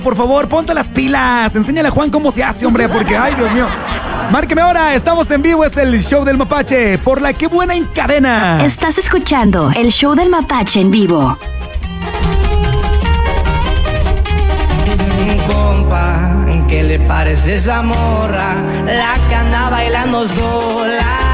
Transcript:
Por favor, ponte las pilas. Enséñale a Juan cómo se hace, hombre, porque, ay, Dios mío. Márqueme ahora, estamos en vivo, es el show del Mapache, por la que buena en cadena. Estás escuchando el show del Mapache en vivo. Compa, ¿qué le parece esa morra? La que anda bailando sola.